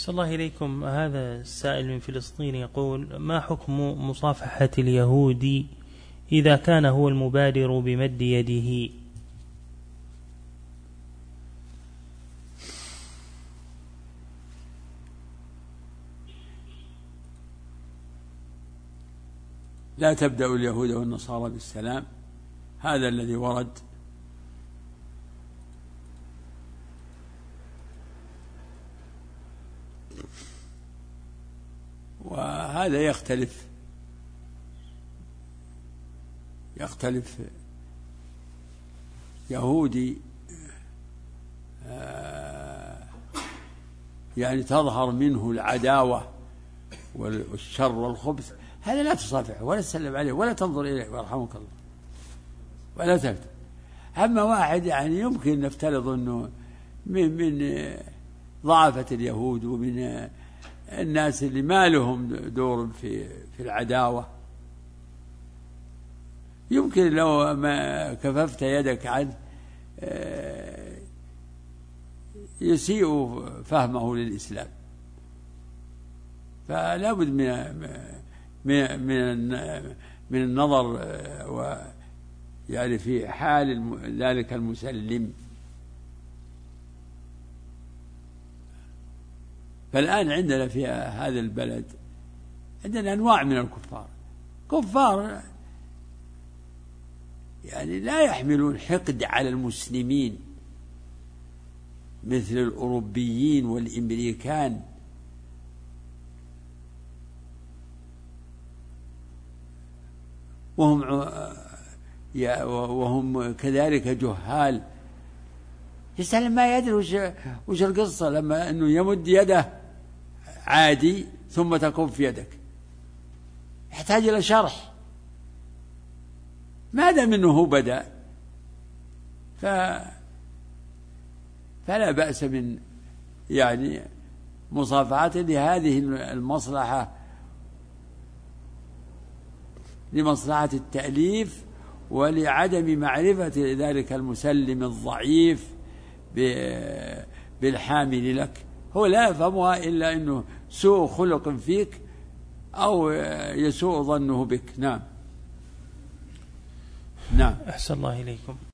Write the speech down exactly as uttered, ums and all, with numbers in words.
أحسن الله إليكم. هذا السائل من فلسطين يقول: ما حكم مصافحة اليهودي إذا كان هو المبادر بمد يده؟ لا تبدأ اليهود والنصارى بالسلام، هذا الذي ورد. وهذا يختلف يختلف يهودي يعني تظهر منه العداوة والشر والخبث، هذا لا تصافحه ولا تسلم عليه ولا تنظر إليه ويرحمك الله ولا تكتب. أما واحد يعني يمكن نفترض أنه من, من ضعفة اليهود ومن الناس اللي ما لهم دور في في العداوة، يمكن لو ما كففت يدك عنه يسيء فهمه للإسلام. فلا بد من من من النظر و يعني في حال ذلك المسلم. فالآن عندنا في هذا البلد عندنا أنواع من الكفار، كفار يعني لا يحملون حقد على المسلمين مثل الأوروبيين والأمريكان، وهم وهم كذلك جهال. يسأل ما يدري وش, وش القصة لما أنه يمد يده عادي ثم تكف يدك، يحتاج إلى شرح. ماذا منه هو بدأ؟ ف... فلا بأس من يعني مصافحته لهذه المصلحة، لمصلحة التأليف ولعدم معرفة ذلك المسلم الضعيف بالحامل لك. هو لا يفهمها إلا أنه سوء خلق فيك أو يسوء ظنه بك. نعم. نعم. أحسن الله إليكم.